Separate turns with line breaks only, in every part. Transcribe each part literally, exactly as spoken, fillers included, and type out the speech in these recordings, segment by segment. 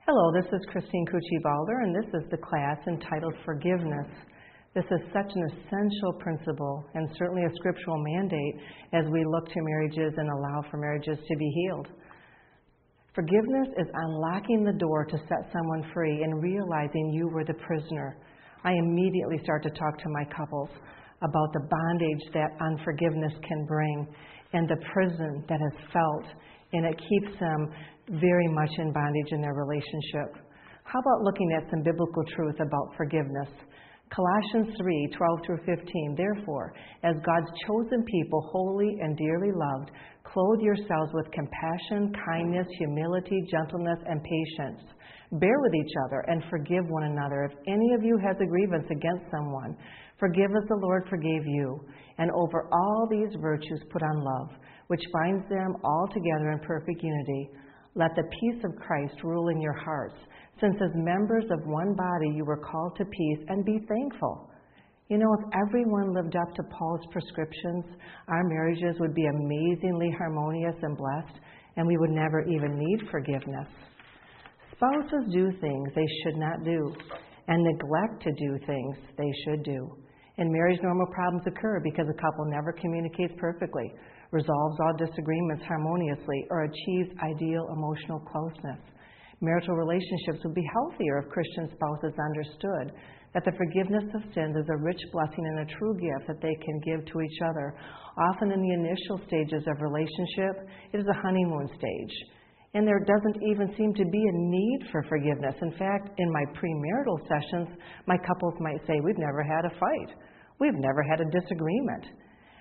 Hello, this is Christine Cucci-Balder, and this is the class entitled Forgiveness. This is such an essential principle and certainly a scriptural mandate as we look to marriages and allow for marriages to be healed. Forgiveness is unlocking the door to set someone free and realizing you were the prisoner. I immediately start to talk to my couples about the bondage that unforgiveness can bring and the prison that is felt, and it keeps them very much in bondage in their relationship. How about looking at some biblical truth about forgiveness? Colossians three, twelve through fifteen, therefore, as God's chosen people, holy and dearly loved, clothe yourselves with compassion, kindness, humility, gentleness, and patience. Bear with each other and forgive one another. If any of you has a grievance against someone, forgive as the Lord forgave you. And over all these virtues put on love, which binds them all together in perfect unity. Let the peace of Christ rule in your hearts, since as members of one body you were called to peace, and be thankful. You know, if everyone lived up to Paul's prescriptions, our marriages would be amazingly harmonious and blessed, and we would never even need forgiveness. Spouses do things they should not do, and neglect to do things they should do. In marriage, normal problems occur because a couple never communicates perfectly, resolves all disagreements harmoniously, or achieves ideal emotional closeness. Marital relationships would be healthier if Christian spouses understood that the forgiveness of sins is a rich blessing and a true gift that they can give to each other. Often in the initial stages of relationship, it is a honeymoon stage, and there doesn't even seem to be a need for forgiveness. In fact, in my premarital sessions, my couples might say, we've never had a fight. We've never had a disagreement.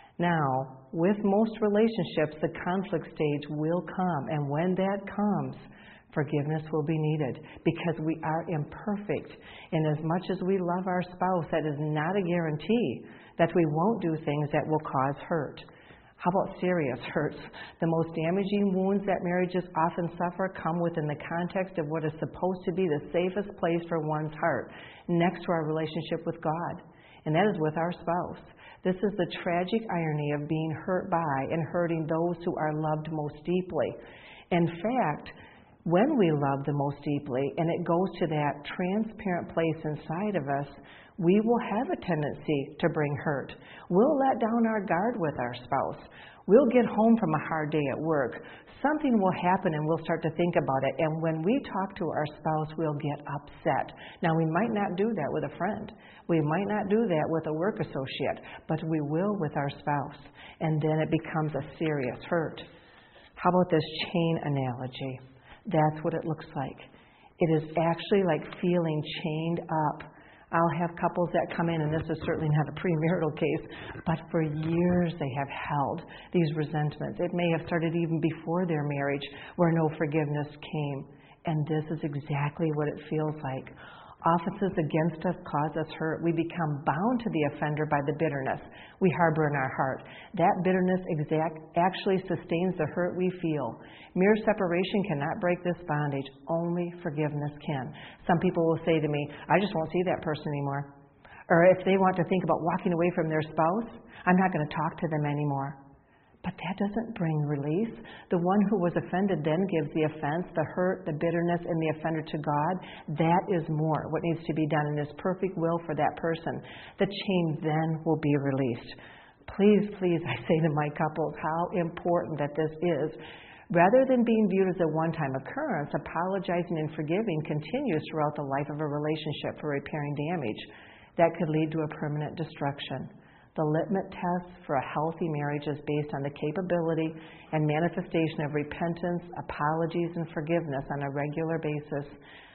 Now, with most relationships, the conflict stage will come, and when that comes, forgiveness will be needed because we are imperfect. And as much as we love our spouse, that is not a guarantee that we won't do things that will cause hurt. How about serious hurts? The most damaging wounds that marriages often suffer come within the context of what is supposed to be the safest place for one's heart, next to our relationship with God, and that is with our spouse. This is the tragic irony of being hurt by and hurting those who are loved most deeply. In fact, when we love the most deeply, and it goes to that transparent place inside of us, we will have a tendency to bring hurt. We'll let down our guard with our spouse. We'll get home from a hard day at work. Something will happen and we'll start to think about it. And when we talk to our spouse, we'll get upset. Now, we might not do that with a friend. We might not do that with a work associate, but we will with our spouse. And then it becomes a serious hurt. How about this chain analogy? That's what it looks like. It is actually like feeling chained up. I'll have couples that come in, and this is certainly not a premarital case, but for years they have held these resentments. It may have started even before their marriage where no forgiveness came. And this is exactly what it feels like. Offenses against us cause us hurt. We become bound to the offender by the bitterness we harbor in our heart. That bitterness exact, actually sustains the hurt we feel. Mere separation cannot break this bondage. Only forgiveness can. Some people will say to me, I just won't see that person anymore. Or if they want to think about walking away from their spouse, I'm not going to talk to them anymore. But that doesn't bring release. The one who was offended then gives the offense, the hurt, the bitterness, and the offender to God. That is more what needs to be done in His perfect will for that person. The chain then will be released. Please, please, I say to my couples, how important that this is. Rather than being viewed as a one-time occurrence, apologizing and forgiving continues throughout the life of a relationship for repairing damage that could lead to a permanent destruction. The litmus test for a healthy marriage is based on the capability and manifestation of repentance, apologies, and forgiveness on a regular basis.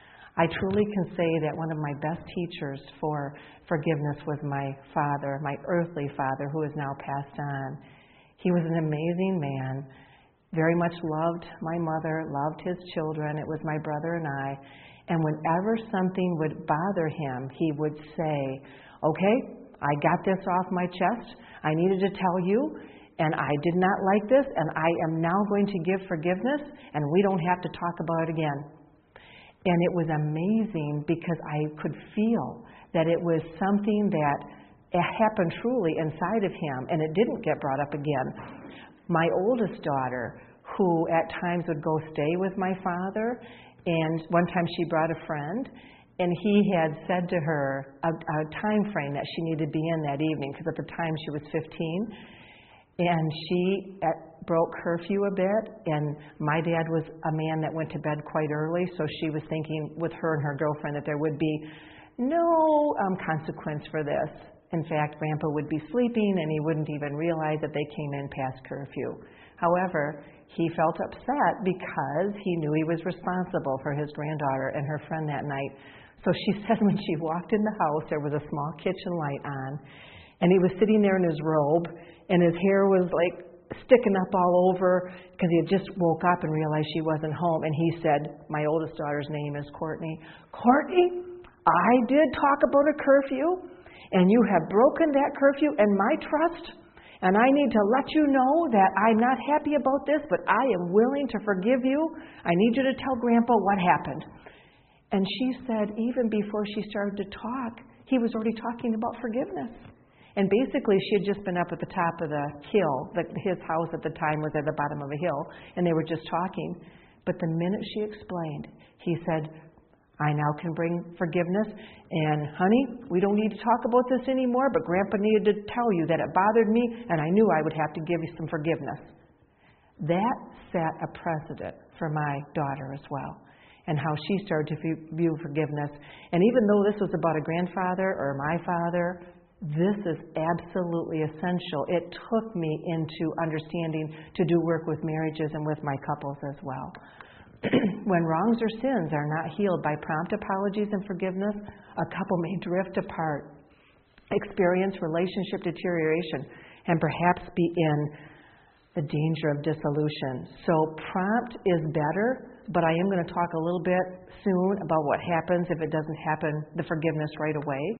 I truly can say that one of my best teachers for forgiveness was my father, my earthly father, who is now passed on. He was an amazing man, very much loved my mother, loved his children. It was my brother and I. And whenever something would bother him, he would say, okay, I got this off my chest. I needed to tell you, and I did not like this, and I am now going to give forgiveness, and we don't have to talk about it again. And it was amazing because I could feel that it was something that happened truly inside of him, and it didn't get brought up again. My oldest daughter, who at times would go stay with my father, And one time she brought a friend, and he had said to her a, a time frame that she needed to be in that evening, because at the time she was fifteen. And she at, broke curfew a bit, and my dad was a man that went to bed quite early, so she was thinking with her and her girlfriend that there would be no um, consequence for this. In fact, Grandpa would be sleeping, and he wouldn't even realize that they came in past curfew. However, he felt upset because he knew he was responsible for his granddaughter and her friend that night. So she said when she walked in the house, there was a small kitchen light on, and he was sitting there in his robe, and his hair was like sticking up all over because he had just woke up and realized she wasn't home. And he said, my oldest daughter's name is Courtney. Courtney, I did talk about a curfew, and you have broken that curfew and my trust, and I need to let you know that I'm not happy about this, but I am willing to forgive you. I need you to tell Grandpa what happened. And she said even before she started to talk, he was already talking about forgiveness. And basically, she had just been up at the top of the hill. The, his house at the time was at the bottom of a hill, and they were just talking. But the minute she explained, he said, I now can bring forgiveness. And, honey, we don't need to talk about this anymore, but Grandpa needed to tell you that it bothered me, and I knew I would have to give you some forgiveness. That set a precedent for my daughter as well, and how she started to view forgiveness. And even though this was about a grandfather or my father, this is absolutely essential. It took me into understanding to do work with marriages and with my couples as well. When wrongs or sins are not healed by prompt apologies and forgiveness, a couple may drift apart, experience relationship deterioration, and perhaps be in the danger of dissolution. So prompt is better, but I am going to talk a little bit soon about what happens if it doesn't happen, the forgiveness right away.